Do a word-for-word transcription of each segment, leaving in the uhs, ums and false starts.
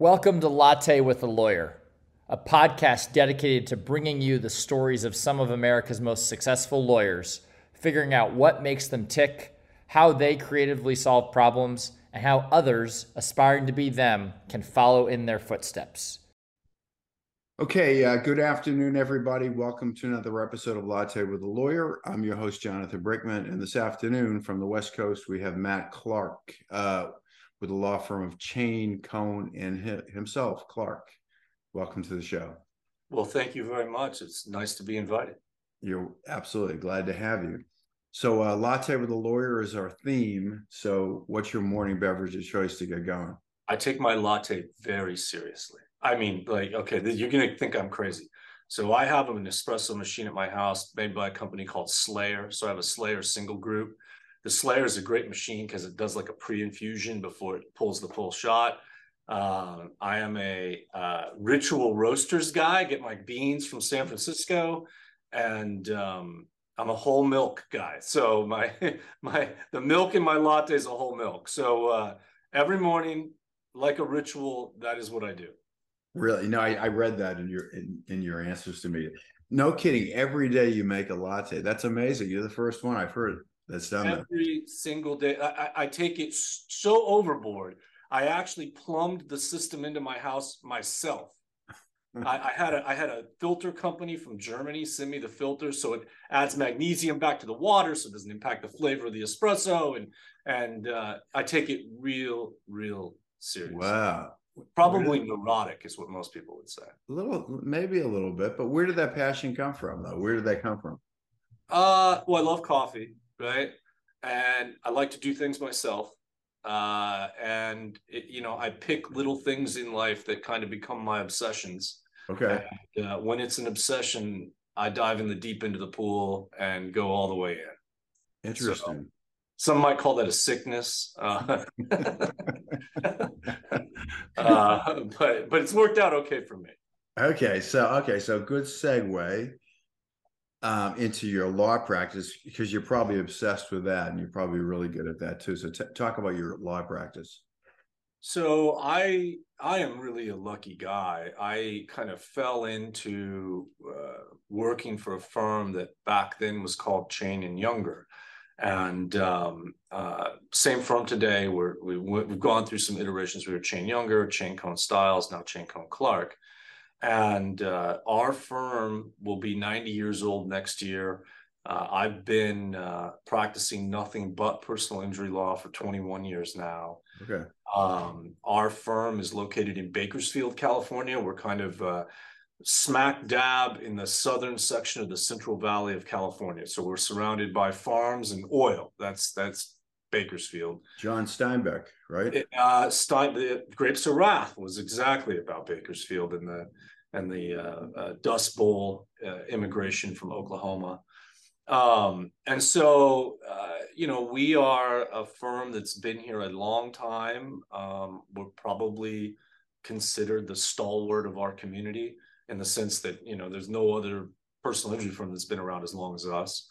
Welcome to Latte with a Lawyer, a podcast dedicated to bringing you the stories of some of America's most successful lawyers, figuring out what makes them tick, how they creatively solve problems, and how others aspiring to be them can follow in their footsteps. Okay, uh, good afternoon, everybody. Welcome to another episode of Latte with a Lawyer. I'm your host, Jonathan Brickman, and this afternoon from the West Coast, we have Matt Clark uh, with the law firm of Chain, Cohn, and hi- himself, Clark. Welcome to the show. Well, thank you very much. It's nice to be invited. You're absolutely glad to have you. So, uh, Latte with a Lawyer is our theme. So, what's your morning beverage of choice to get going? I take my latte very seriously. I mean, like, okay, you're going to think I'm crazy. So I have an espresso machine at my house made by a company called Slayer. So I have a Slayer single group. The Slayer is a great machine because it does like a pre-infusion before it pulls the full shot. Uh, I am a uh, Ritual Roasters guy. I get my beans from San Francisco, and um, I'm a whole milk guy. So my my the milk in my latte is a whole milk. So uh, every morning, like a ritual, that is what I do. Really? No, I, I read that in your in, in your answers to me. No kidding. Every day you make a latte. That's amazing. You're the first one I've heard that's done that. Every single day. I, I take it so overboard. I actually plumbed the system into my house myself. I, I had a I had a filter company from Germany send me the filter, so it adds magnesium back to the water, so it doesn't impact the flavor of the espresso. And and uh, I take it real, real seriously. Wow. Probably did, neurotic is what most people would say. A little, maybe a little bit, but where did that passion come from, though? Where did that come from? Uh, well, I love coffee, right? And I like to do things myself. Uh, and it, you know, I pick little things in life that kind of become my obsessions. Okay. And, uh, when it's an obsession, I dive in the deep into the pool and go all the way in. Interesting. So, some might call that a sickness, uh, uh, but but it's worked out okay for me. Okay, so okay, so good segue um, into your law practice because you're probably obsessed with that, and you're probably really good at that too. So t- talk about your law practice. So I I am really a lucky guy. I kind of fell into uh, working for a firm that back then was called Chain and Younger. And um, uh, same firm today. We're, we, we've gone through some iterations. We were Chain Younger, Chain Cohn Styles, now Chain Cohn Clark. And uh, our firm will be ninety years old next year. Uh, I've been uh, practicing nothing but personal injury law for twenty-one years now. Okay. Um, our firm is located in Bakersfield, California. We're kind of uh, smack dab in the southern section of the Central Valley of California. So we're surrounded by farms and oil. That's that's Bakersfield. John Steinbeck, right? It, uh, Stein, the Grapes of Wrath was exactly about Bakersfield and the and the uh, uh, Dust Bowl uh, immigration from Oklahoma. Um, and so, uh, you know, we are a firm that's been here a long time. Um, we're probably considered the stalwart of our community, in the sense that, you know, there's no other personal injury firm that's been around as long as us.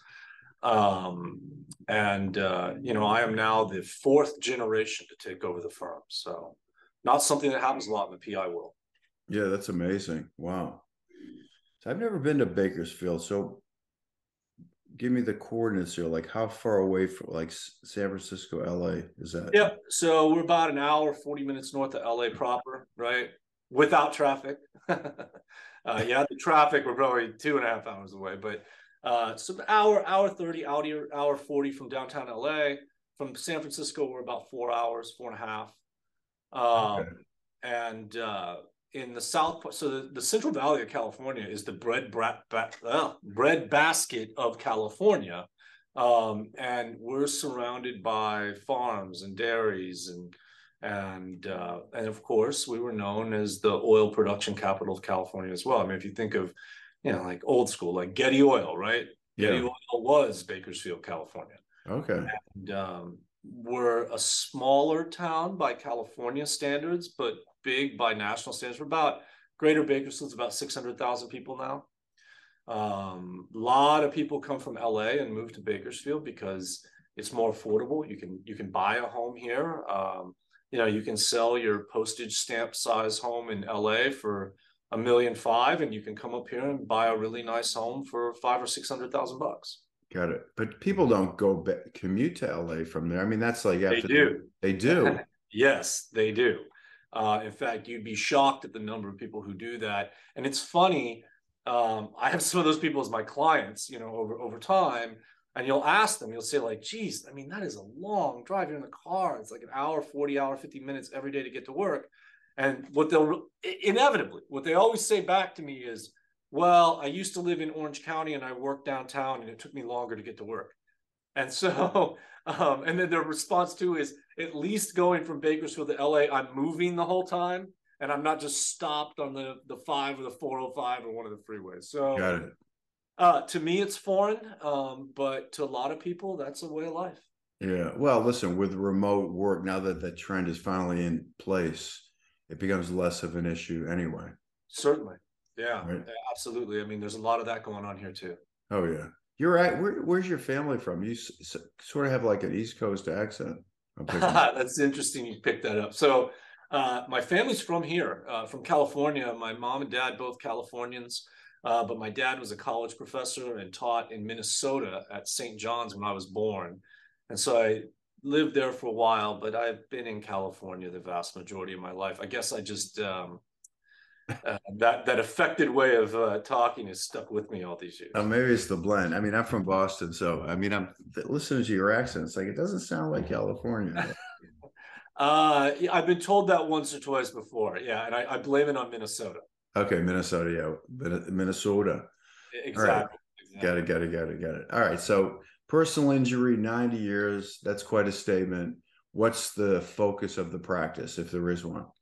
Um, and, uh, you know, I am now the fourth generation to take over the firm. So not something that happens a lot in the P I world. Yeah, that's amazing. Wow. So I've never been to Bakersfield. So give me the coordinates here. Like how far away from like San Francisco, L A is that? Yeah. So we're about an hour, forty minutes north of L A proper, right? Without traffic. uh, yeah, the traffic, we're probably two and a half hours away, but uh, so an hour, hour thirty, hour, hour forty from downtown L A. From San Francisco, we're about four hours, four and a half. Um, okay. And uh, in the south, so the, the Central Valley of California is the bread, bra- ba- uh, bread basket of California. Um, and we're surrounded by farms and dairies and And uh, and of course, we were known as the oil production capital of California as well. I mean, if you think of, you know, like old school, like Getty Oil, right? Yeah. Getty Oil was Bakersfield, California. Okay. And um, we're a smaller town by California standards, but big by national standards. We're about, Greater Bakersfield's about six hundred thousand people now. A um, lot of people come from L A and move to Bakersfield because it's more affordable. You can you can buy a home here. Um, you know, you can sell your postage stamp size home in L A for a million five, and you can come up here and buy a really nice home for five or six hundred thousand bucks. Got it. But people don't go back, commute to L A from there. I mean, that's like They after do. They do. Yes, they do. Uh, in fact, you'd be shocked at the number of people who do that. And it's funny. Um, I have some of those people as my clients, you know, over over time. And you'll ask them, you'll say like, geez, I mean, that is a long drive. You're in the car. It's like an hour, forty hour, fifty minutes every day to get to work. And what they'll inevitably, what they always say back to me is, well, I used to live in Orange County and I worked downtown and it took me longer to get to work. And so, um, and then their response too is, at least going from Bakersfield to L A, I'm moving the whole time. And I'm not just stopped on the, the five or the four oh five or one of the freeways. So Got it. Uh, to me, it's foreign, um, but to a lot of people, that's a way of life. Yeah. Well, listen, with remote work, now that that trend is finally in place, it becomes less of an issue anyway. Certainly. Yeah, right? Absolutely. I mean, there's a lot of that going on here too. Oh, yeah. You're right. Where, where's your family from? You s- sort of have like an East Coast accent. That's interesting you picked that up. So uh, my family's from here, uh, from California. My mom and dad, both Californians. Uh, but my dad was a college professor and taught in Minnesota at Saint John's when I was born. And so I lived there for a while, but I've been in California the vast majority of my life. I guess I just, um, uh, that, that affected way of uh, talking is stuck with me all these years. Oh, maybe it's the blend. I mean, I'm from Boston, so I mean, I'm listening to your accent. It's like, it doesn't sound like California. uh, I've been told that once or twice before. Yeah. And I, I blame it on Minnesota. Okay, Minnesota, yeah, Minnesota. Exactly. Right. exactly. Got it, got it, got it, got it. All right, so personal injury, ninety years, that's quite a statement. What's the focus of the practice, if there is one?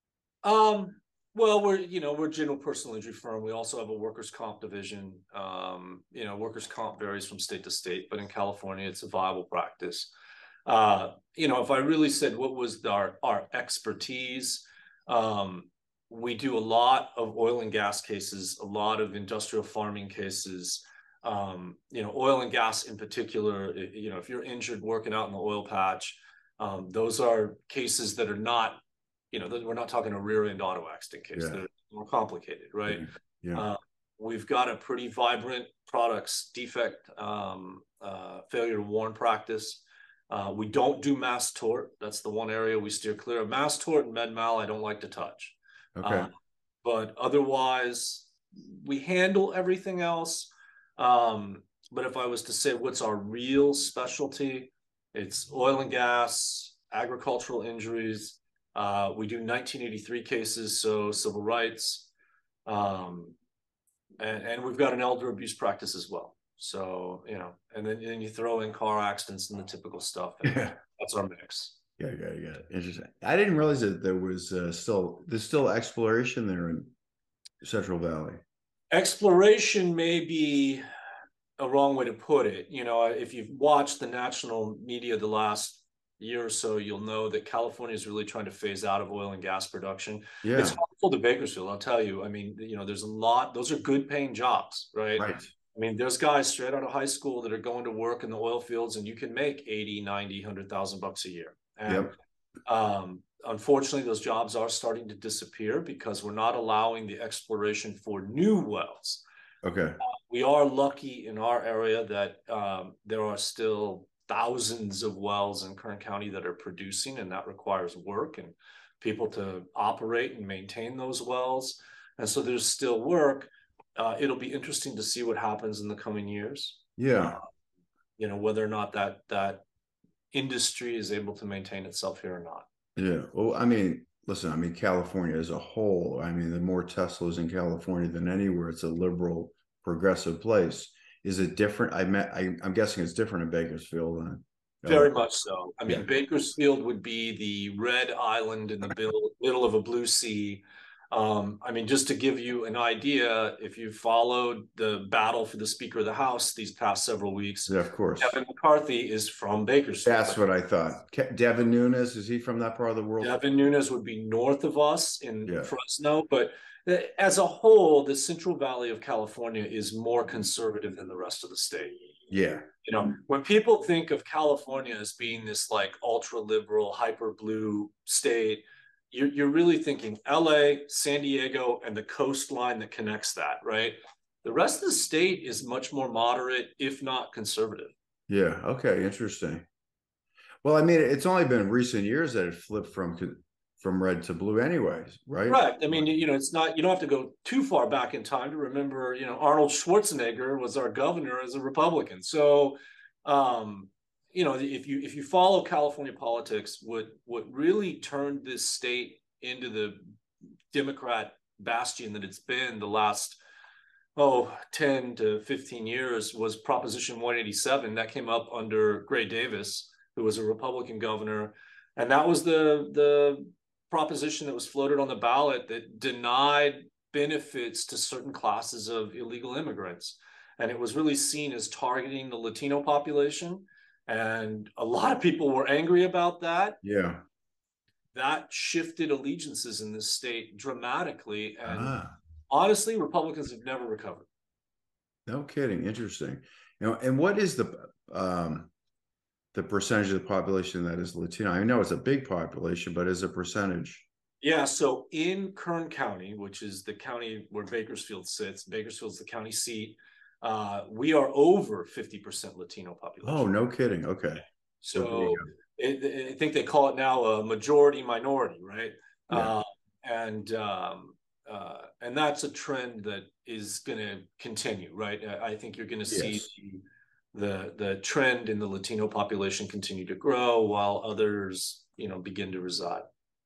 Um, well, we're, you know, we're a general personal injury firm. We also have a workers' comp division. Um, you know, workers' comp varies from state to state, but in California, it's a viable practice. Uh, you know, if I really said what was our, our expertise, um, we do a lot of oil and gas cases, a lot of industrial farming cases, um, you know, oil and gas in particular. You know, if you're injured working out in the oil patch, um, those are cases that are not, you know, we're not talking a rear end auto accident case. Yeah. They're more complicated, right? Yeah. yeah. Uh, we've got a pretty vibrant products defect um, uh, failure to warn practice. Uh, we don't do mass tort. That's the one area we steer clear of. Mass tort and med mal, I don't like to touch. Okay. Uh, but otherwise, we handle everything else. Um, but if I was to say what's our real specialty, it's oil and gas, agricultural injuries. Uh, we do nineteen eighty-three cases, so civil rights. Um, and, and we've got an elder abuse practice as well. So, you know, and then, then you throw in car accidents and the typical stuff. And yeah. That's our mix. Yeah, yeah, yeah. Interesting. I didn't realize that there was uh, still there's still exploration there in Central Valley. Exploration may be a wrong way to put it. You know, if you've watched the national media the last year or so, you'll know that California is really trying to phase out of oil and gas production. Yeah, it's harmful to Bakersfield. I'll tell you. I mean, you know, there's a lot. Those are good paying jobs, right? Right. I mean, there's guys straight out of high school that are going to work in the oil fields, and you can make eighty, ninety, one hundred thousand bucks a year. And yep. um, unfortunately, those jobs are starting to disappear because we're not allowing the exploration for new wells. Okay. Uh, we are lucky in our area that um, there are still thousands of wells in Kern County that are producing, and that requires work and people to operate and maintain those wells. And so there's still work. Uh, it'll be interesting to see what happens in the coming years. Yeah. Uh, you know, whether or not that that industry is able to maintain itself here or not. Yeah. Well, I mean, listen, I mean, California as a whole, I mean, the more Teslas in California than anywhere. It's a liberal, progressive place. Is it different? I met, I, I'm guessing it's different in Bakersfield. Then. Very much so. I mean, yeah. Bakersfield would be the red island in the middle, middle of a blue sea. Um, I mean, just to give you an idea, if you followed the battle for the Speaker of the House these past several weeks, yeah, of course, Kevin McCarthy is from Bakersfield. That's what I thought. Devin Nunes, is he from that part of the world? Devin Nunes would be north of us in yeah. Fresno, but as a whole, the Central Valley of California is more conservative than the rest of the state. Yeah. You know, when people think of California as being this like ultra liberal, hyper blue state, you're, you're really thinking L A, San Diego, and the coastline that connects that, right? The rest of the state is much more moderate, if not conservative. Yeah. Okay. Interesting. Well, I mean, it's only been recent years that it flipped from from red to blue anyways, right? Right. I mean, you know, it's not, you don't have to go too far back in time to remember, you know, Arnold Schwarzenegger was our governor as a Republican. So, um, you know, if you if you follow California politics, what what really turned this state into the Democrat bastion that it's been the last, oh, ten to fifteen years was Proposition one eighty-seven that came up under Gray Davis, who was a Republican governor. And that was the the proposition that was floated on the ballot that denied benefits to certain classes of illegal immigrants. And it was really seen as targeting the Latino population. And a lot of people were angry about that. Yeah. That shifted allegiances in this state dramatically. And Ah, honestly, Republicans have never recovered. no kidding. Interesting. You know, and what is the um the percentage of the population that is Latino? I know it's a big population, but as a percentage. Yeah, so in Kern County, which is the county where Bakersfield sits, Bakersfield's the county seat, uh, we are over fifty percent Latino population. Oh, no kidding. Okay. So it, it, I think they call it now a majority minority, right? Yeah. Uh, and um, uh, and that's a trend that is going to continue, right? I think you're going to see Yes. the the trend in the Latino population continue to grow while others, you know, begin to reside.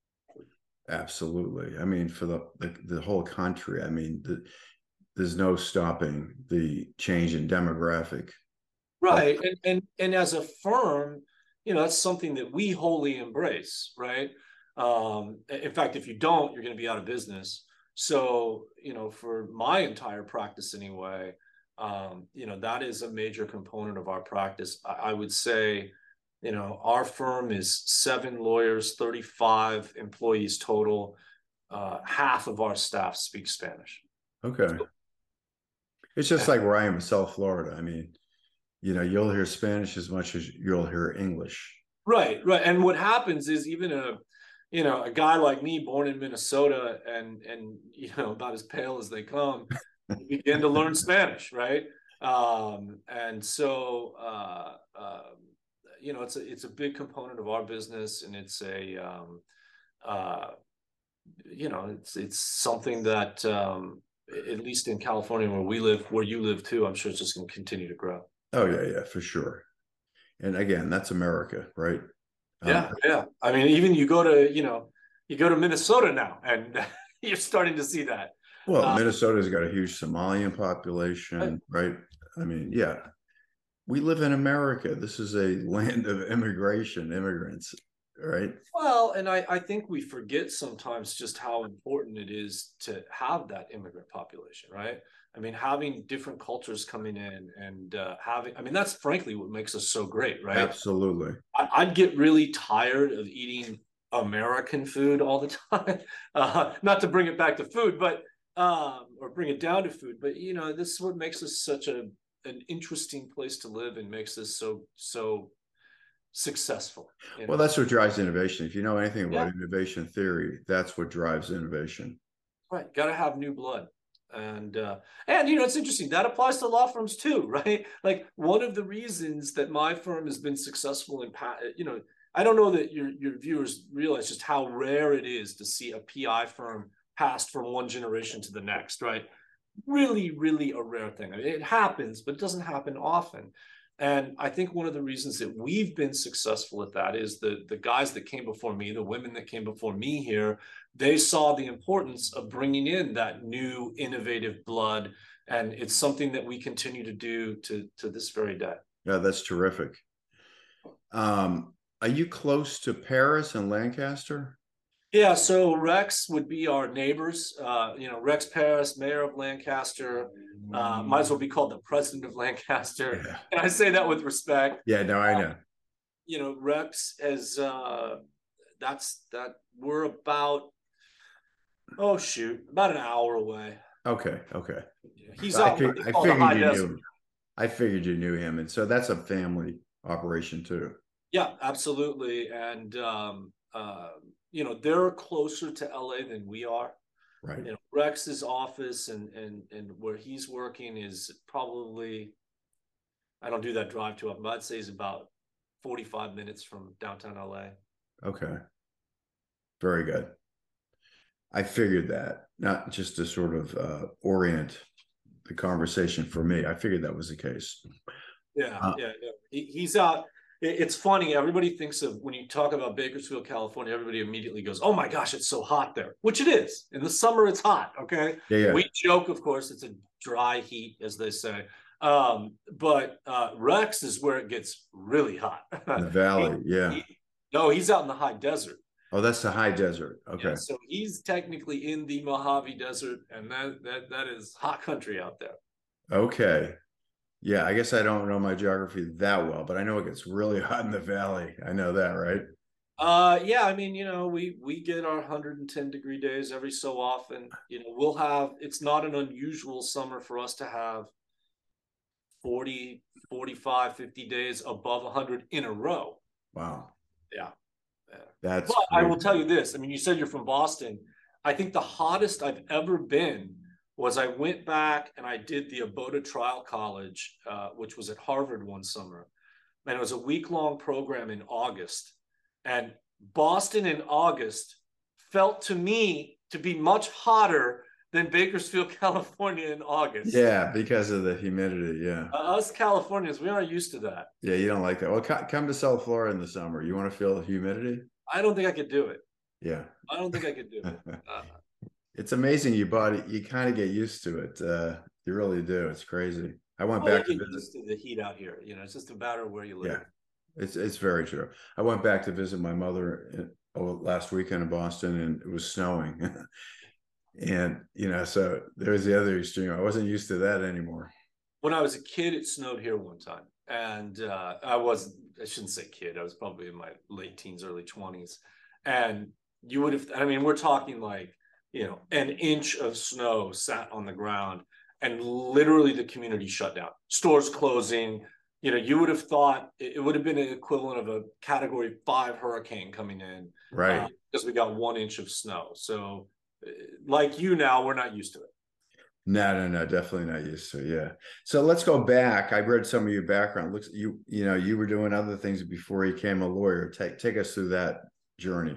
Absolutely. I mean, for the the, the whole country, I mean, the, there's no stopping the change in demographic. Right. And, and and as a firm, you know, that's something that we wholly embrace, right? Um, in fact, if you don't, you're going to be out of business. So, you know, for my entire practice anyway, um, you know, that is a major component of our practice. I, I would say, you know, our firm is seven lawyers, thirty-five employees total. Uh, half of our staff speaks Spanish. Okay. It's just like where I am in South Florida. I mean, you know, you'll hear Spanish as much as you'll hear English. Right, right. And what happens is even a, you know, a guy like me born in Minnesota and, and, you know, about as pale as they come, begin to learn Spanish, right? Um, and so, uh, uh, you know, it's a, it's a big component of our business, and it's a, um, uh, you know, it's, it's something that, um, at least in California where we live, where you live too, I'm sure it's just going to continue to grow. Oh yeah, yeah, for sure. And again, that's America, right? Yeah, um, yeah. I mean, even you go to, you know, you go to Minnesota now, and you're starting to see that. Well, um, Minnesota's got a huge Somalian population, right? I mean, yeah, we live in America. This is a land of immigration, immigrants, right? Well, and I, I think we forget sometimes just how important it is to have that immigrant population, right? I mean, having different cultures coming in and uh, having, I mean, that's frankly what makes us so great, right? Absolutely. I, I'd get really tired of eating American food all the time. Uh, not to bring it back to food, but, um, or bring it down to food, but, you know, this is what makes us such a, an interesting place to live and makes us so, so successful. You know? Well, that's what drives innovation. If you know anything about Yeah. innovation theory, that's what drives innovation. Right. Got to have new blood. And, uh, and, you know, it's interesting. That applies to law firms too, right? Like one of the reasons that my firm has been successful in, you know, I don't know that your, your viewers realize just how rare it is to see a P I firm passed from one generation to the next, right? Really, really a rare thing. I mean, it happens, but it doesn't happen often. And I think one of the reasons that we've been successful at that is the, the guys that came before me, the women that came before me here, they saw the importance of bringing in that new innovative blood. And it's something that we continue to do to, to this very day. Yeah, that's terrific. Um, are you close to Paris and Lancaster? Yeah, so Rex would be our neighbors. Uh, you know, Rex Paris, mayor of Lancaster, uh, might as well be called the president of Lancaster. Yeah. And I say that with respect. Yeah, no, I know. Uh, you know, Rex has, uh, that's, that we're about, oh shoot, about an hour away. Okay, okay. He's I, out. fig- I figured you knew. I figured you knew him, and so that's a family operation too. Yeah, absolutely. And um, uh, you know, they're closer to L A than we are. Right. You know, Rex's office and and and where he's working is probably, I don't do that drive too often, but I'd say is about forty-five minutes from downtown L A. Okay. Very good. I figured that, not just to sort of uh, orient the conversation for me. I figured that was the case. Yeah, Uh, yeah, yeah. He, he's out. It's funny. Everybody thinks of, when you talk about Bakersfield, California, everybody immediately goes, "Oh my gosh, it's so hot there," which it is. In the summer, it's hot. Okay. yeah, yeah. We joke, of course, it's a dry heat, as they say. Um, but uh, Rex is where it gets really hot. The valley, he, yeah. He, no, he's out in the high desert. Oh, that's the high desert. Okay. Yeah, so he's technically in the Mojave Desert, and that that that is hot country out there. Okay. Yeah, I guess I don't know my geography that well, but I know it gets really hot in the valley. I know that, right? Uh, yeah, I mean, you know, we we get our one hundred ten degree days every so often. You know, we'll have, it's not an unusual summer for us to have forty, forty-five, fifty days above one hundred in a row. Wow. Yeah. Yeah. That's But I great. will tell you this. I mean, you said you're from Boston. I think the hottest I've ever been was I went back and I did the Abota Trial College, uh, which was at Harvard one summer. And it was a week-long program in August. And Boston in August felt to me to be much hotter than Bakersfield, California in August. Yeah, because of the humidity. Yeah. Uh, us Californians, we aren't used to that. Yeah, you don't like that. Well, come to South Florida in the summer. You want to feel the humidity? I don't think I could do it. Yeah. I don't think I could do it. Uh, It's amazing. You body, you kind of get used to it. Uh, you really do. It's crazy. I went well, back you to get visit. used to the heat out here. You know, it's just a matter of where you live. Yeah, it's it's very true. I went back to visit my mother in, oh, last weekend in Boston, and it was snowing. And you know, so there's the other extreme. I wasn't used to that anymore. When I was a kid, it snowed here one time, and uh, I was, I shouldn't say kid, I was probably in my late teens, early twenties, and you would have, I mean, we're talking like, you know, an inch of snow sat on the ground, and literally the community shut down, stores closing. You know, you would have thought it would have been an equivalent of a category five hurricane coming in, Right? uh, because we got one inch of snow. So like you now, we're not used to it. No, no, no, definitely not used to it. Yeah. So let's go back. I read some of your background. Looks you, you know, you were doing other things before you became a lawyer. Take take us through that journey.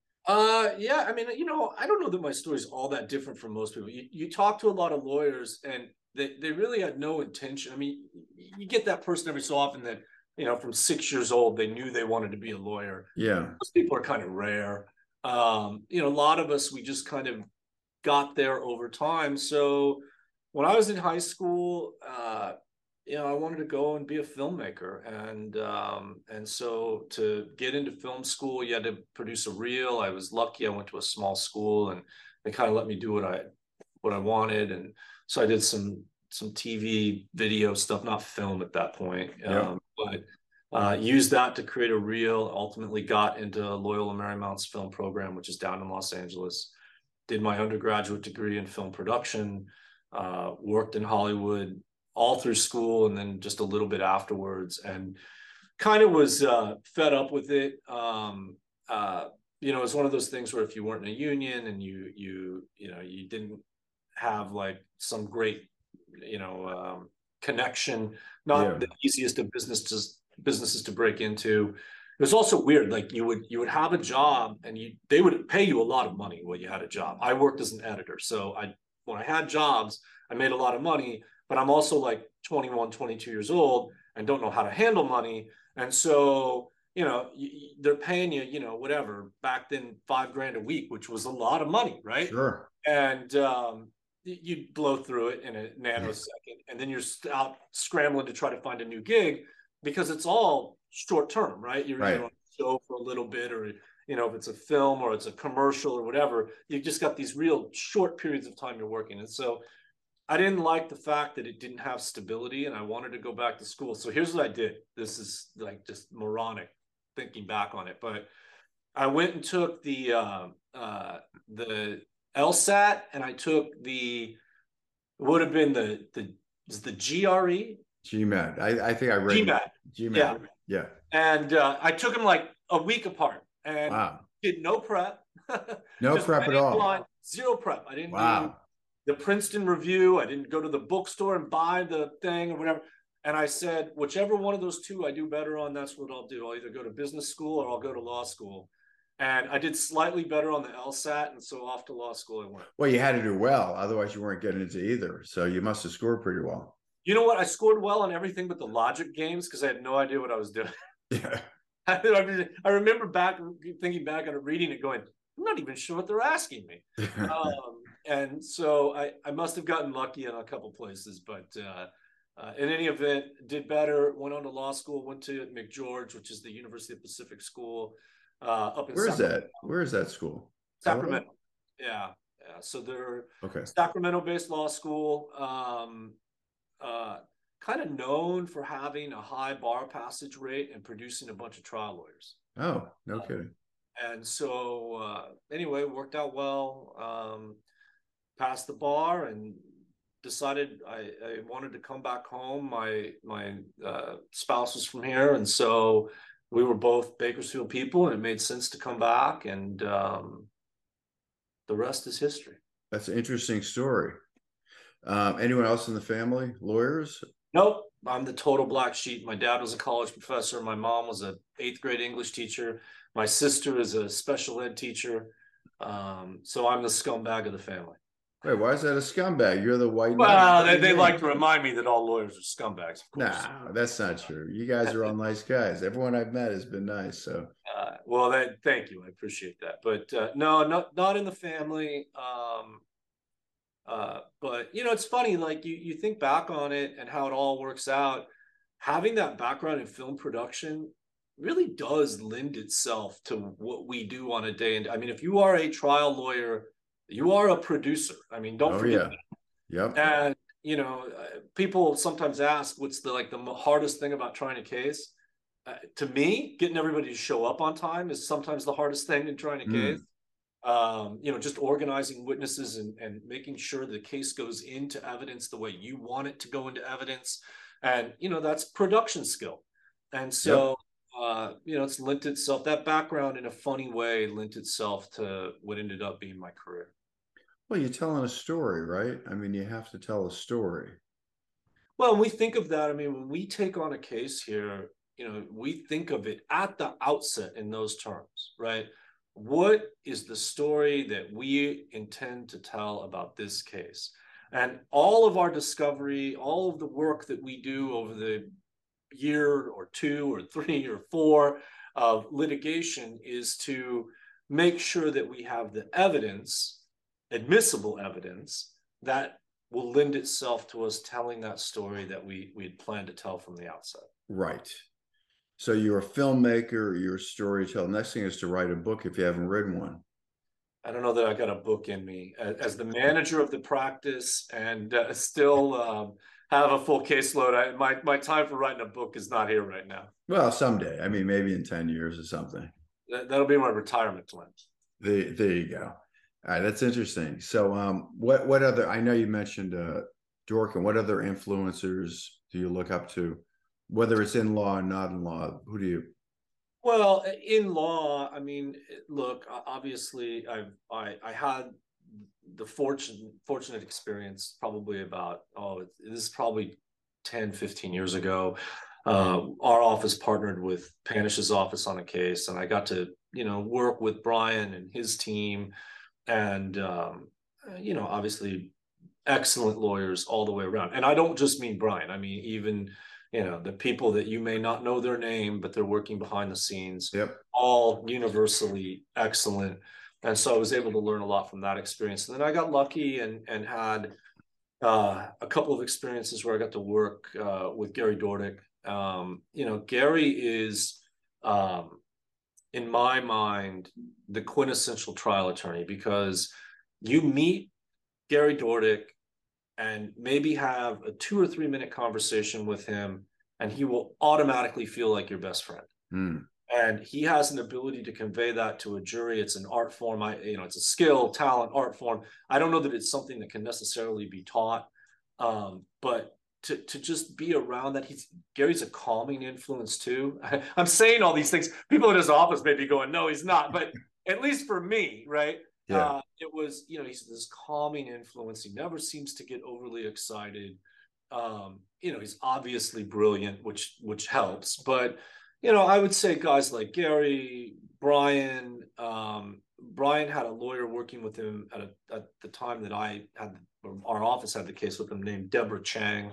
Uh, yeah, I mean, you know, I don't know that my story is all that different from most people. You you talk to a lot of lawyers, and they, they really had no intention. I mean, you get that person every so often that, you know, from six years old, they knew they wanted to be a lawyer. Yeah. Those people are kind of rare. Um, you know, a lot of us, we just kind of got there over time. So when I was in high school, uh, you know, I wanted to go and be a filmmaker. And um, and so to get into film school, you had to produce a reel. I was lucky. I went to a small school, and they kind of let me do what I what I wanted. And so I did some some T V video stuff, not film at that point, Yeah. um, but uh, used that to create a reel. Ultimately got into Loyola Marymount's film program, which is down in Los Angeles. Did my undergraduate degree in film production, uh, worked in Hollywood all through school, and then just a little bit afterwards, and kind of was uh, fed up with it. Um, uh, you know, it's one of those things where if you weren't in a union and you you you know you didn't have like some great you know um, connection, not Yeah. the easiest of businesses businesses to break into. It was also weird. Like you would you would have a job, and you they would pay you a lot of money when you had a job. I worked as an editor, so I when I had jobs, I made a lot of money. But I'm also like twenty-one, twenty-two years old and don't know how to handle money. And so, you know, they're paying you, you know, whatever, back then, five grand a week, which was a lot of money, right? Sure. And um, you blow through it in a nanosecond, and then you're out scrambling to try to find a new gig because it's all short term, right? You're Right. either on a show for a little bit, or, you know, if it's a film or it's a commercial or whatever, you've just got these real short periods of time you're working. And so I didn't like the fact that it didn't have stability, and I wanted to go back to school. So here's what I did. This is like just moronic thinking back on it, but I went and took the uh, uh, the LSAT, and I took the would have been the the the G R E, GMAT. I, I think I read GMAT. GMAT. Yeah. Yeah. And uh, I took them like a week apart and Wow. did no prep. No Just prep at all. blind, zero prep. I didn't Wow. do the Princeton review. I didn't go to the bookstore and buy the thing or whatever. And I said, whichever one of those two I do better on, that's what I'll do. I'll either go to business school or I'll go to law school. And I did slightly better on the LSAT. And so off to law school I went. Well, you had to do well. Otherwise, you weren't getting into either. So you must have scored pretty well. You know what? I scored well on everything but the logic games because I had no idea what I was doing. Yeah. I, I remember back thinking back on it, reading it, going, I'm not even sure what they're asking me. um, and so I, I must have gotten lucky in a couple places, but uh, uh, in any event, did better, went on to law school, went to McGeorge, which is the University of Pacific School uh, up in Where is Sacramento. that? Where is that school? Sacramento. Yeah. Yeah. So they're okay. Sacramento-based law school, um, uh, kind of known for having a high bar passage rate and producing a bunch of trial lawyers. Oh, no kidding. And so uh, anyway, worked out well, um, passed the bar and decided I, I wanted to come back home. My, my uh, spouse was from here. And so we were both Bakersfield people and it made sense to come back. And um, the rest is history. That's an interesting story. Um, anyone else in the family? Lawyers? Nope. I'm the total black sheep. My dad was a college professor. My mom was an eighth grade English teacher. My sister is a special ed teacher. Um, so I'm the scumbag of the family. Wait, why is that a scumbag? You're the white. Well, they, they like to remind me that all lawyers are scumbags, of course. Nah, that's not true. You guys are all nice guys. Everyone I've met has been nice. So, uh, well, that, thank you. I appreciate that. But uh, no, not not in the family. Um, uh, but you know, it's funny. Like you, you think back on it and how it all works out. Having that background in film production really does lend itself to what we do on a day. And I mean, if you are a trial lawyer, you are a producer. I mean, don't oh, forget yeah. that. Yep. And you know, people sometimes ask, "What's the like the hardest thing about trying a case?" Uh, to me, getting everybody to show up on time is sometimes the hardest thing in trying a Mm. case. Um, you know, just organizing witnesses and, and making sure the case goes into evidence the way you want it to go into evidence. And, you know, that's production skill. And so, yep. uh, you know, it's lent itself, that background in a funny way lent itself to what ended up being my career. Well, you're telling a story, right? I mean, you have to tell a story. Well, when we think of that, I mean, when we take on a case here, you know, we think of it at the outset in those terms, right? What is the story that we intend to tell about this case? And all of our discovery, all of the work that we do over the year or two or three or four of litigation is to make sure that we have the evidence, admissible evidence, that will lend itself to us telling that story that we we had planned to tell from the outset. Right. So you're a filmmaker, you're a storyteller. Next thing is to write a book if you haven't written one. I don't know that I got a book in me. As the manager of the practice and uh, still um, have a full caseload, I, my, my time for writing a book is not here right now. Well, someday. I mean, maybe in ten years or something. That, that'll be my retirement plan. The, there you go. All right, that's interesting. So um, what, what other, I know you mentioned uh, Dworkin, what other influencers do you look up to? Whether it's in law or not in law, who do you? Well, in law, I mean, look, obviously, I've I I had the fortune fortunate experience probably about oh, this is probably ten, fifteen years ago. Uh, our office partnered with Panish's office on a case, and I got to you know work with Brian and his team, and um, you know, obviously, excellent lawyers all the way around. And I don't just mean Brian. I mean even. You know, the people that you may not know their name, but they're working behind the scenes, yep. all universally excellent. And so I was able to learn a lot from that experience. And then I got lucky and, and had uh, a couple of experiences where I got to work uh, with Gary Dordick. Um, you know, Gary is, um, in my mind, the quintessential trial attorney, because you meet Gary Dordick and maybe have a two or three minute conversation with him, and he will automatically feel like your best friend. Mm. And he has an ability to convey that to a jury. It's an art form. I, you know, it's a skill, talent, art form. I don't know that it's something that can necessarily be taught, um, but to to just be around that. He's Gary's a calming influence too. I, I'm saying all these things. People in his office may be going, no, he's not. But at least for me, right? Yeah. Uh, it was, you know, he's this calming influence. He never seems to get overly excited. Um, you know, he's obviously brilliant, which which helps. But, you know, I would say guys like Gary, Brian, um, Brian had a lawyer working with him at, a, at the time that I had, our office had the case with him, named Deborah Chang.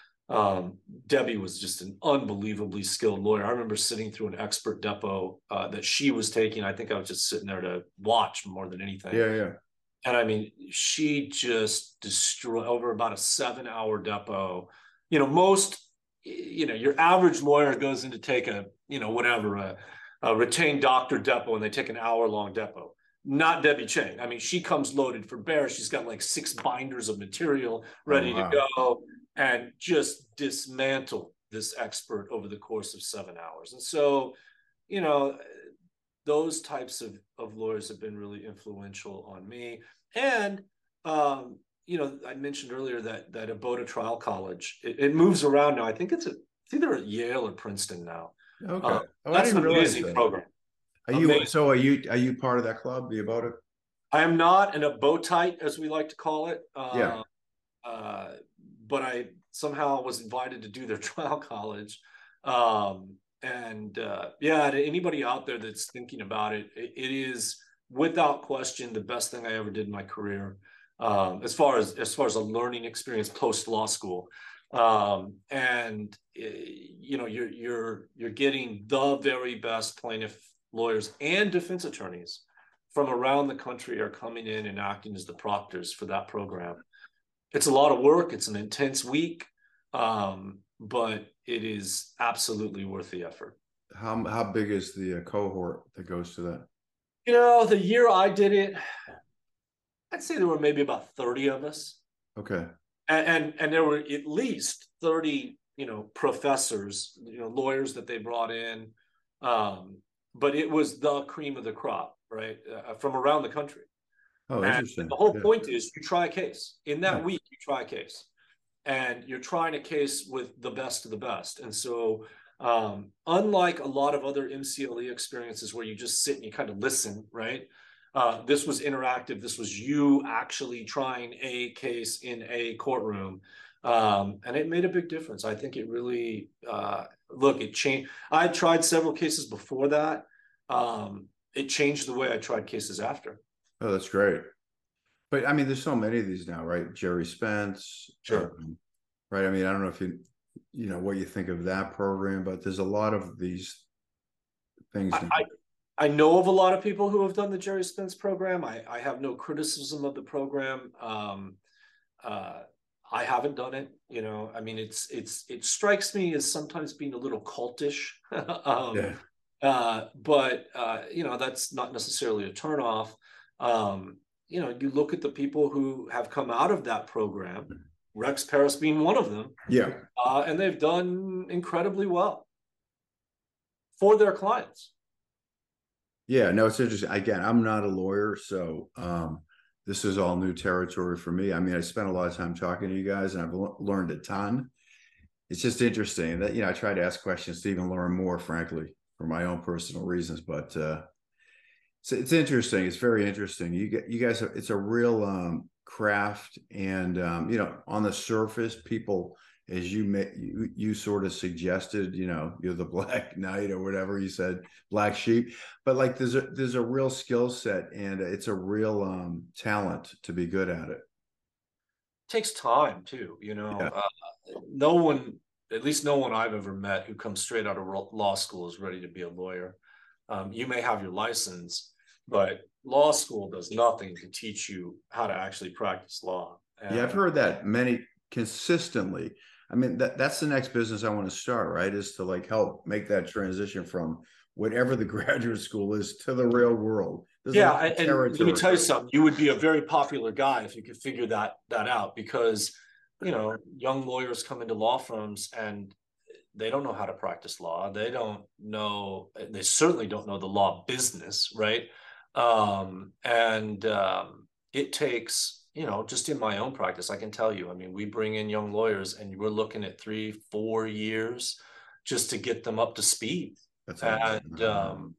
Um, Debbie was just an unbelievably skilled lawyer. I remember sitting through an expert depot uh, that she was taking. I think I was just sitting there to watch more than anything. Yeah, yeah. And I mean, she just destroyed over about a seven hour depot. You know, most, you know, your average lawyer goes in to take a, you know, whatever, a, a retained doctor depot, and they take an hour long depot. Not Debbie Chang. I mean, she comes loaded for bear. She's got like six binders of material ready oh, wow. to go, and just dismantle this expert over the course of seven hours. And so, you know, those types of, of lawyers have been really influential on me. And, um, you know, I mentioned earlier that that Abota Trial College, it, it moves around now. I think it's, a, it's either at Yale or Princeton now. Okay. Uh, oh, that's an amazing that. program. Are you, amazing. so are you, are you part of that club, the Abota? I am not an Abotite, as we like to call it. Uh, yeah. Uh, but I somehow was invited to do their trial college. Um, and uh, yeah, to anybody out there that's thinking about it, it, it is without question the best thing I ever did in my career. Um, as far as, as far as a learning experience post law school. Um, and you know, you're, you're, you're getting the very best plaintiff lawyers and defense attorneys from around the country are coming in and acting as the proctors for that program. It's a lot of work. It's an intense week, um, but it is absolutely worth the effort. How how big is the uh, cohort that goes to that? You know, the year I did it, I'd say there were maybe about thirty of us. Okay. And and, and there were at least thirty, you know, professors, you know, lawyers that they brought in. Um, but it was the cream of the crop, right, uh, from around the country. Oh, and interesting. The whole yeah. point is you try a case. In that yeah. week, you try a case. And you're trying a case with the best of the best. And so um, unlike a lot of other M C L E experiences where you just sit and you kind of listen, right? Uh, this was interactive. This was you actually trying a case in a courtroom. Um, and it made a big difference. I think it really, uh, look, it changed. I tried several cases before that. Um, it changed the way I tried cases after. Oh, that's great. But I mean, there's so many of these now, right? Gerry Spence. Sure. Um, right. I mean, I don't know if you, you know, what you think of that program, but there's a lot of these things. I, I, I know of a lot of people who have done the Gerry Spence program. I, I have no criticism of the program. Um, uh, I haven't done it. You know, I mean, it's, it's, it strikes me as sometimes being a little cultish. um, yeah. uh, but, uh, you know, that's not necessarily a turnoff. Um, you know, you look at the people who have come out of that program, Rex Paris being one of them. Yeah. Uh, and they've done incredibly well for their clients. Yeah, no, it's interesting. Again, I'm not a lawyer, so um, this is all new territory for me. I mean, I spent a lot of time talking to you guys, and I've l- learned a ton. It's just interesting that, you know, I try to ask questions to even learn more, frankly, for my own personal reasons. But uh, it's, it's interesting. It's very interesting. You get, you guys, it's a real um, craft, and um, you know, on the surface, people, as you may, you, you sort of suggested, you know, you're the Black Knight or whatever you said, black sheep, but like there's a there's a real skill set, and it's a real um, talent to be good at it. It takes time too, you know. Yeah. Uh, no one, at least no one I've ever met who comes straight out of law school is ready to be a lawyer. Um, you may have your license, but law school does nothing to teach you how to actually practice law. And yeah, I've heard that many consistently. I mean, that, that's the next business I want to start, right? Is to like help make that transition from whatever the graduate school is to the real world. There's yeah, and let me tell you something. You would be a very popular guy if you could figure that that out, because, you know, young lawyers come into law firms and they don't know how to practice law. They don't know, they certainly don't know the law business, right? Um, and um, it takes, you know, just in my own practice, I can tell you, I mean, we bring in young lawyers and we're looking at three, four years just to get them up to speed. That's awesome. And, um,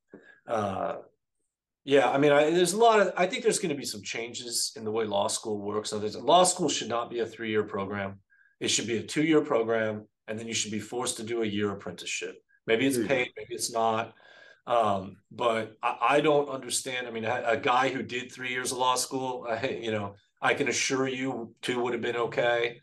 uh, yeah, I mean, I, there's a lot of, I think there's going to be some changes in the way law school works. So there's, law school should not be a three-year program. It should be a two-year program, and then you should be forced to do a year apprenticeship. Maybe it's paid, maybe it's not. Um, but I, I don't understand. I mean, a, a guy who did three years of law school, I, you know, I can assure you two would have been okay.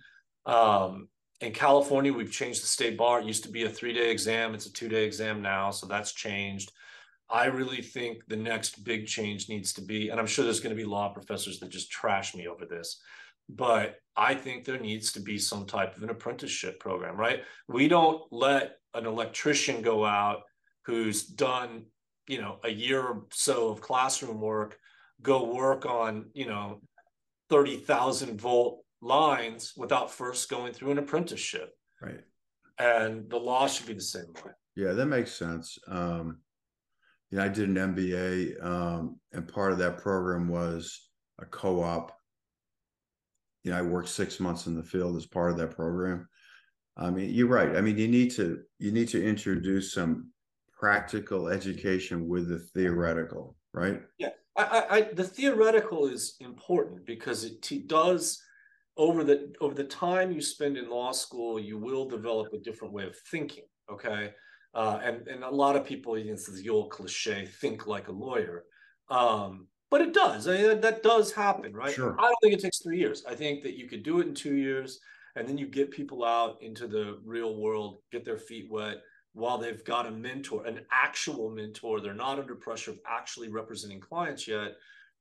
Um, in California, we've changed the state bar. It used to be a three-day exam. It's a two-day exam now, so that's changed. I really think the next big change needs to be, and I'm sure there's going to be law professors that just trash me over this, but I think there needs to be some type of an apprenticeship program, right? We don't let an electrician go out who's done, you know, a year or so of classroom work, go work on, you know, thirty thousand volt lines without first going through an apprenticeship. Right. And the law should be the same way. Yeah, that makes sense. Um, you know, I did an M B A, um, and part of that program was a co-op. You know, I worked six months in the field as part of that program. I mean, you're right. I mean, you need to you need to introduce some practical education with the theoretical, right? Yeah, I, I, the theoretical is important because it t- does over the over the time you spend in law school, you will develop a different way of thinking. Okay, uh, and and a lot of people, you know, it's the old cliche, think like a lawyer. Um, but it does. I mean, that does happen, right? Sure. I don't think it takes three years. I think that you could do it in two years, and then you get people out into the real world, get their feet wet while they've got a mentor, an actual mentor. They're not under pressure of actually representing clients yet.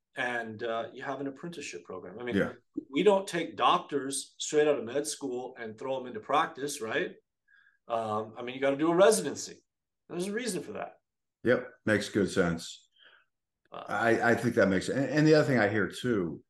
And uh, you have an apprenticeship program. I mean, yeah. We don't take doctors straight out of med school and throw them into practice, right? Um, I mean, you got to do a residency. There's a reason for that. Yep, makes good sense. Uh, I, I think that makes sense. And, and the other thing I hear too,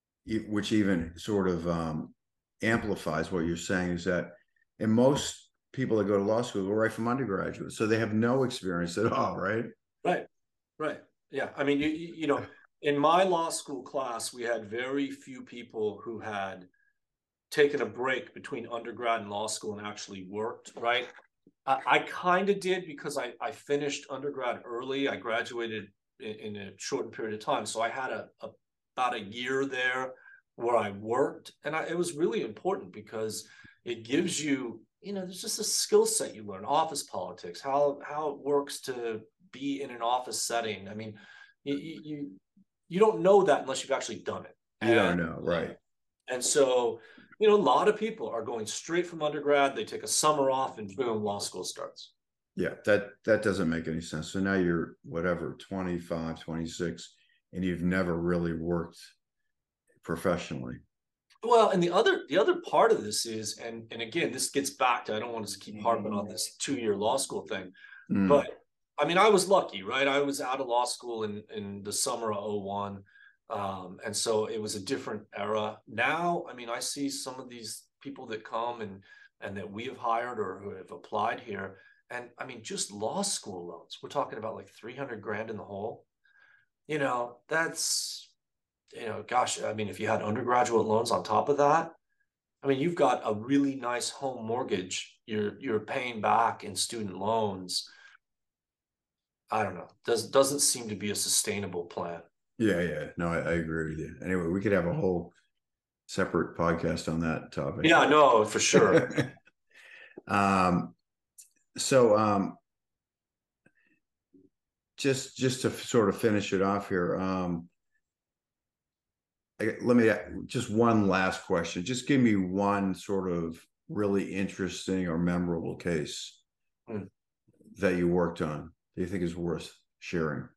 which even sort of um, amplifies what you're saying, is that in most people that go to law school go right from undergraduate, so they have no experience at all, right? Right, right. Yeah, I mean, you, you know, in my law school class, we had very few people who had taken a break between undergrad and law school and actually worked, right? I, I kind of did because I, I finished undergrad early. I graduated in, in a shortened period of time. So I had a, a about a year there where I worked. And I, it was really important because it gives you, you know, there's just a skill set you learn, office politics, how how it works to be in an office setting. I mean, you you, you don't know that unless you've actually done it. You don't know, right? And so, you know, a lot of people are going straight from undergrad. They take a summer off and boom, law school starts. Yeah, that that doesn't make any sense. So now you're whatever, twenty-five, twenty-six, and you've never really worked professionally. Well, and the other the other part of this is, and and again, this gets back to, I don't want us to keep harping on this two-year law school thing, mm. but I mean, I was lucky, right? I was out of law school in, in the summer of oh one. Um, and so it was a different era. Now, I mean, I see some of these people that come and, and that we have hired or who have applied here. And I mean, just law school loans, we're talking about like three hundred grand in the hole. You know, that's, you know, gosh, I mean, if you had undergraduate loans on top of that, I mean, you've got a really nice home mortgage you're, you're paying back in student loans. I don't know. Does, doesn't seem to be a sustainable plan. Yeah, yeah. No, I, I agree with you. Anyway, we could have a whole separate podcast on that topic. Yeah, no, for sure. um, so um, just just to sort of finish it off here, um, I, let me just one last question. Just give me one sort of really interesting or memorable case mm. that you worked on that you think is worth sharing.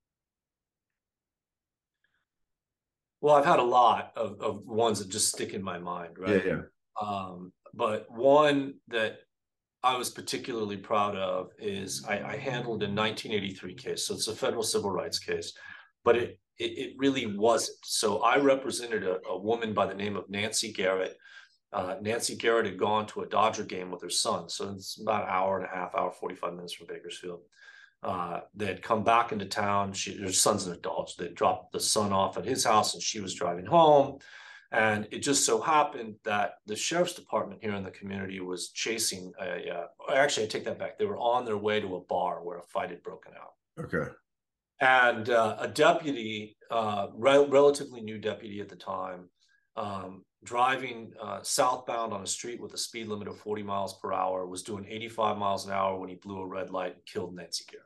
Well, I've had a lot of, of ones that just stick in my mind, right? Yeah, yeah. Um, but one that I was particularly proud of is I, I handled a nineteen eighty-three case. So it's a federal civil rights case, but it it, it really wasn't. So I represented a, a woman by the name of Nancy Garrett. Uh, Nancy Garrett had gone to a Dodger game with her son. So it's about an hour and a half, hour, forty-five minutes from Bakersfield. Uh, they had come back into town. She, her son's an adult. They dropped the son off at his house, and she was driving home. And it just so happened that the sheriff's department here in the community was chasing a, uh, actually, I take that back. They were on their way to a bar where a fight had broken out. Okay. And uh, a deputy, uh, re- relatively new deputy at the time, um, driving uh, southbound on a street with a speed limit of forty miles per hour, was doing eighty-five miles an hour when he blew a red light and killed Nancy Garrett.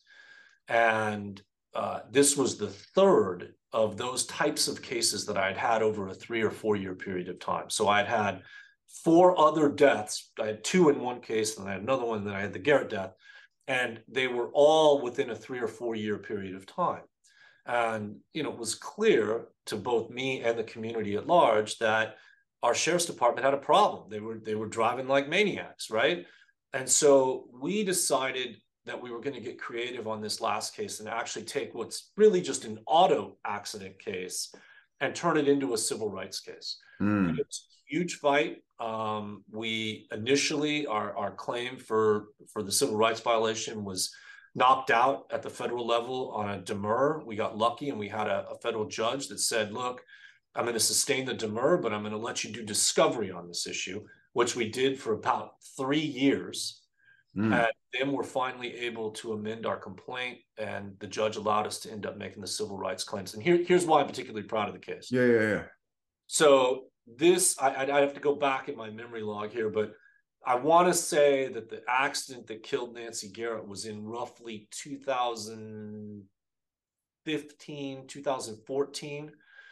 And uh, this was the third of those types of cases that I'd had over a three or four year period of time. So I'd had four other deaths. I had two in one case, and I had another one, then I had the Garrett death. And they were all within a three or four year period of time. And, you know, it was clear to both me and the community at large that our sheriff's department had a problem. They were, they were driving like maniacs, right? And so we decided that we were going to get creative on this last case and actually take what's really just an auto accident case and turn it into a civil rights case. Mm. It was a huge fight. Um, we initially, our, our claim for, for the civil rights violation was knocked out at the federal level on a demur. We got lucky and we had a, a federal judge that said, look, I'm going to sustain the demur, but I'm going to let you do discovery on this issue, which we did for about three years. Mm. And then we're finally able to amend our complaint, and the judge allowed us to end up making the civil rights claims. And here, here's why I'm particularly proud of the case. Yeah, yeah, yeah. So this, I, I have to go back in my memory log here, but I want to say that the accident that killed Nancy Garrett was in roughly two thousand fifteen, two thousand fourteen.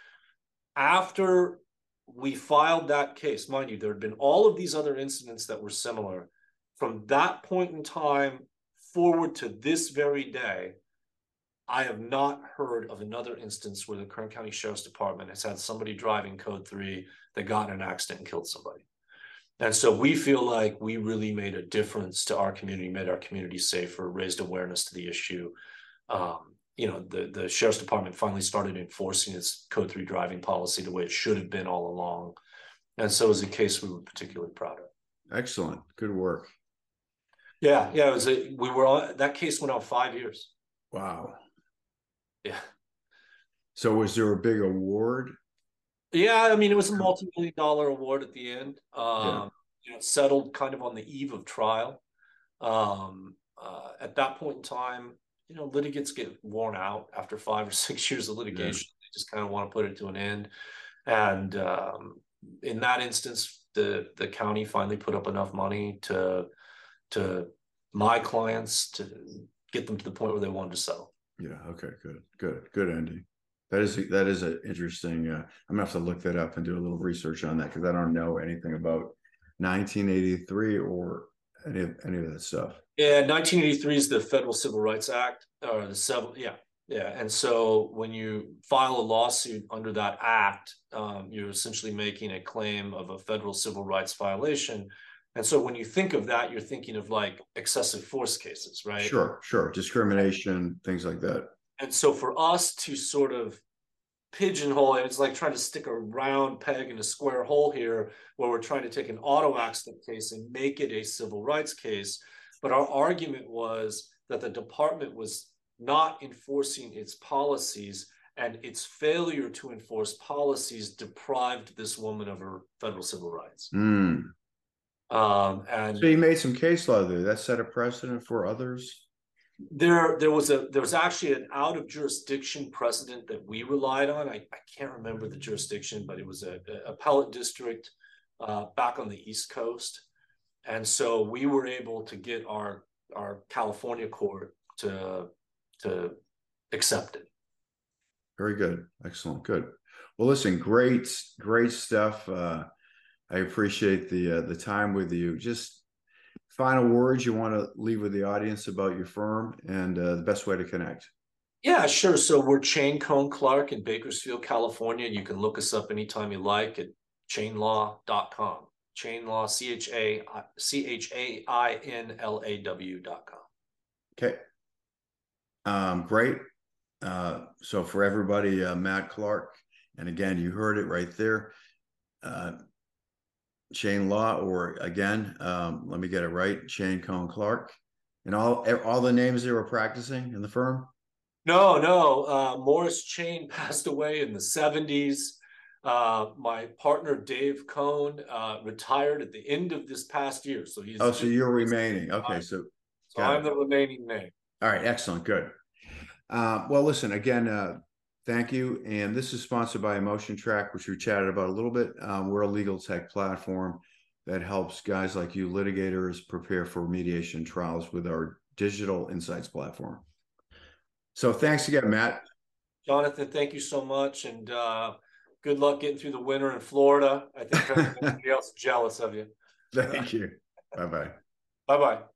After we filed that case, mind you, there had been all of these other incidents that were similar. From that point in time forward to this very day, I have not heard of another instance where the Kern County Sheriff's Department has had somebody driving code three that got in an accident and killed somebody. And so we feel like we really made a difference to our community, made our community safer, raised awareness to the issue. Um, you know, the, the Sheriff's Department finally started enforcing its code three driving policy the way it should have been all along. And so it was a case we were particularly proud of. Excellent. Good work. Yeah, yeah, it was a, we were on, that case went on five years. Wow. Yeah. So was there a big award? Yeah, I mean, it was a multi-million dollar award at the end. Um, yeah. You know, settled kind of on the eve of trial. Um, uh, at that point in time, you know, litigants get worn out after five or six years of litigation. Yeah. They just kind of want to put it to an end. And um, in that instance, the the county finally put up enough money to to my clients to get them to the point where they wanted to settle. Yeah. Okay. Good. Good. Good ending. That is that is an interesting. Uh, I'm gonna have to look that up and do a little research on that because I don't know anything about nineteen eighty-three or any of any of that stuff. Yeah, nineteen eighty-three is the Federal Civil Rights Act, or the civil. Yeah, yeah. And so when you file a lawsuit under that act, um, you're essentially making a claim of a federal civil rights violation. And so when you think of that, you're thinking of like excessive force cases, right? Sure, sure. Discrimination, things like that. And so for us to sort of pigeonhole it, it's like trying to stick a round peg in a square hole here, where we're trying to take an auto accident case and make it a civil rights case. But our argument was that the department was not enforcing its policies, and its failure to enforce policies deprived this woman of her federal civil rights. Mm. Um, and so you made some case law there that set a precedent for others. There, there was a there was actually an out of jurisdiction precedent that we relied on. I, I can't remember the jurisdiction, but it was a, a appellate district uh, back on the East Coast, and so we were able to get our our California court to to accept it. Very good, excellent, good. Well, listen, great, great stuff. Uh, I appreciate the uh, the time with you. Just final words you want to leave with the audience about your firm and uh, the best way to connect. Yeah, sure. So we're Chain Cohn Clark in Bakersfield, California. You can look us up anytime you like at chain law dot com. Chain Law, C H A C H A I N L A W dot com. Okay. Um, great. Uh, so for everybody, uh, Matt Clark, and again, you heard it right there. Uh, Chain Law, or again, um, let me get it right, Chain Cohn Clark. And all all the names they were practicing in the firm? No, no. Uh, Morris Chain passed away in the seventies. Uh, my partner, Dave Cohn, uh, retired at the end of this past year. So he's. Oh, so you're remaining. Okay, so. So I'm the remaining name. All right, excellent, good. Uh, well, listen, again, uh, thank you. And this is sponsored by Emotion Track, which we chatted about a little bit. Um, we're a legal tech platform that helps guys like you, litigators, prepare for mediation trials with our digital insights platform. So thanks again, Matt. Jonathan, thank you so much. And uh, good luck getting through the winter in Florida. I think everybody else is jealous of you. Thank you. Bye-bye. Bye-bye.